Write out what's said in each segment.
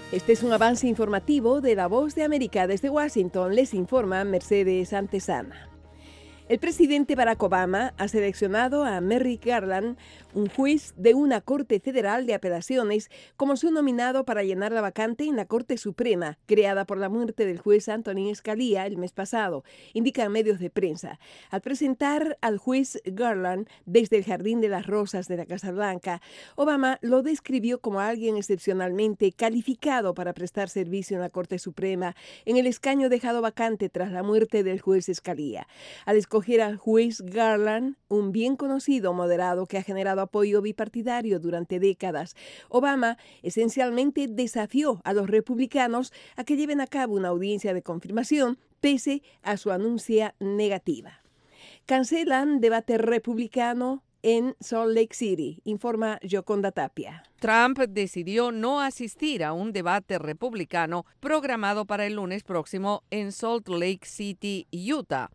Este es un avance informativo de La Voz de América. Desde Washington les informa Mercedes Antesana. El presidente Barack Obama ha seleccionado a Merrick Garland, un juez de una Corte Federal de Apelaciones, como su nominado para llenar la vacante en la Corte Suprema, creada por la muerte del juez Antonin Scalia el mes pasado, indican medios de prensa. Al presentar al juez Garland desde el Jardín de las Rosas de la Casa Blanca, Obama lo describió como alguien excepcionalmente calificado para prestar servicio en la Corte Suprema, en el escaño dejado vacante tras la muerte del juez Scalia. Al escoger al juez Garland, un bien conocido moderado que ha generado apoyo bipartidario durante décadas, Obama esencialmente desafió a los republicanos a que lleven a cabo una audiencia de confirmación pese a su anuncia negativa. Cancelan debate republicano en Salt Lake City, informa Yoconda Tapia. Trump decidió no asistir a un debate republicano programado para el lunes próximo en Salt Lake City, Utah.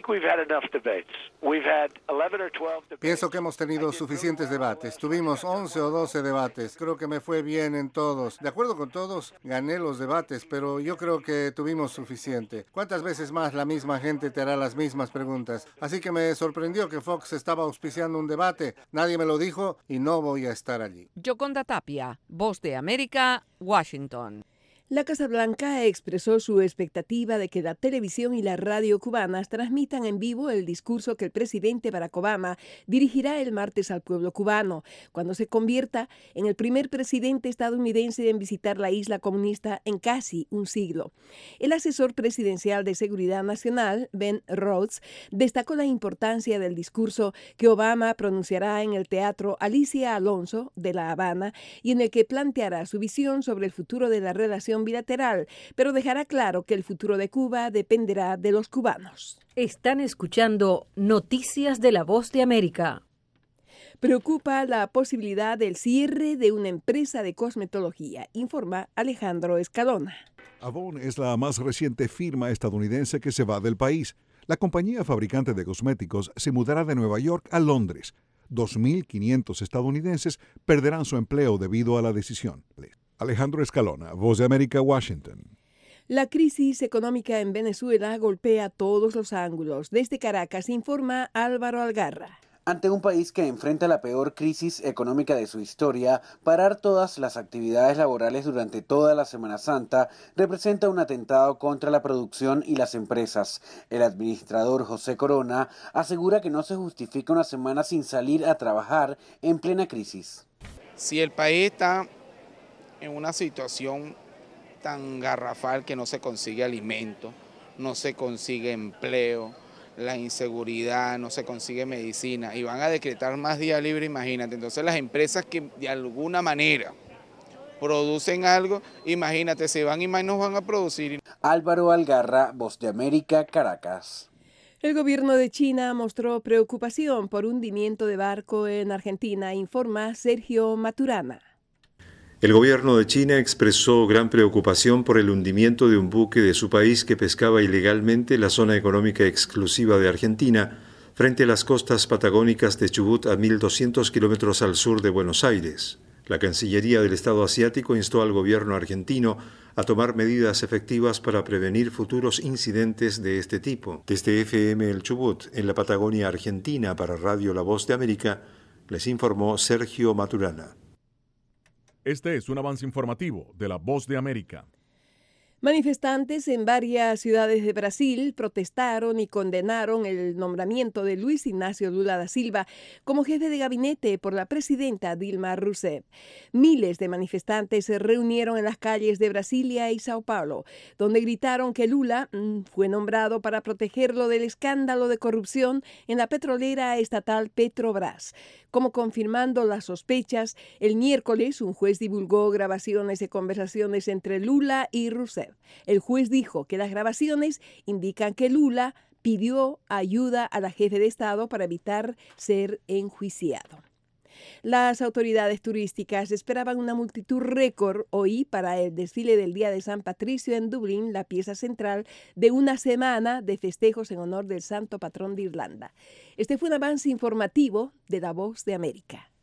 Pienso que hemos tenido suficientes debates. Tuvimos 11 o 12 debates. Creo que me fue bien en todos. De acuerdo con todos, gané los debates, pero yo creo que tuvimos suficiente. ¿Cuántas veces más la misma gente te hará las mismas preguntas? Así que me sorprendió que Fox estaba auspiciando un debate. Nadie me lo dijo y no voy a estar allí. Yoconda Tapia, Voz de América, Washington. La Casa Blanca expresó su expectativa de que la televisión y la radio cubanas transmitan en vivo el discurso que el presidente Barack Obama dirigirá el martes al pueblo cubano, cuando se convierta en el primer presidente estadounidense en visitar la isla comunista en casi un siglo. El asesor presidencial de Seguridad Nacional, Ben Rhodes, destacó la importancia del discurso que Obama pronunciará en el Teatro Alicia Alonso de La Habana y en el que planteará su visión sobre el futuro de la relación bilateral, pero dejará claro que el futuro de Cuba dependerá de los cubanos. Están escuchando Noticias de La Voz de América. Preocupa la posibilidad del cierre de una empresa de cosmetología, informa Alejandro Escalona. Avon es la más reciente firma estadounidense que se va del país. La compañía fabricante de cosméticos se mudará de Nueva York a Londres. 2.500 estadounidenses perderán su empleo debido a la decisión. Alejandro Escalona, Voz de América, Washington. La crisis económica en Venezuela golpea todos los ángulos. Desde Caracas informa Álvaro Algarra. Ante un país que enfrenta la peor crisis económica de su historia, parar todas las actividades laborales durante toda la Semana Santa representa un atentado contra la producción y las empresas. El administrador José Corona asegura que no se justifica una semana sin salir a trabajar en plena crisis. Si el país está en una situación tan garrafal que no se consigue alimento, no se consigue empleo, la inseguridad, no se consigue medicina y van a decretar más día libre, imagínate. Entonces las empresas que de alguna manera producen algo, imagínate, se van y más nos van a producir. Álvaro Algarra, Voz de América, Caracas. El gobierno de China mostró preocupación por hundimiento de barco en Argentina, informa Sergio Maturana. El gobierno de China expresó gran preocupación por el hundimiento de un buque de su país que pescaba ilegalmente en la zona económica exclusiva de Argentina, frente a las costas patagónicas de Chubut a 1.200 kilómetros al sur de Buenos Aires. La Cancillería del Estado asiático instó al gobierno argentino a tomar medidas efectivas para prevenir futuros incidentes de este tipo. Desde FM El Chubut, en la Patagonia Argentina, para Radio La Voz de América, les informó Sergio Maturana. Este es un avance informativo de La Voz de América. Manifestantes en varias ciudades de Brasil protestaron y condenaron el nombramiento de Luis Ignacio Lula da Silva como jefe de gabinete por la presidenta Dilma Rousseff. Miles de manifestantes se reunieron en las calles de Brasilia y Sao Paulo, donde gritaron que Lula fue nombrado para protegerlo del escándalo de corrupción en la petrolera estatal Petrobras. Como confirmando las sospechas, el miércoles un juez divulgó grabaciones de conversaciones entre Lula y Rousseff. El juez dijo que las grabaciones indican que Lula pidió ayuda a la jefe de Estado para evitar ser enjuiciado. Las autoridades turísticas esperaban una multitud récord hoy para el desfile del Día de San Patricio en Dublín, la pieza central de una semana de festejos en honor del santo patrón de Irlanda. Este fue un avance informativo de La Voz de América.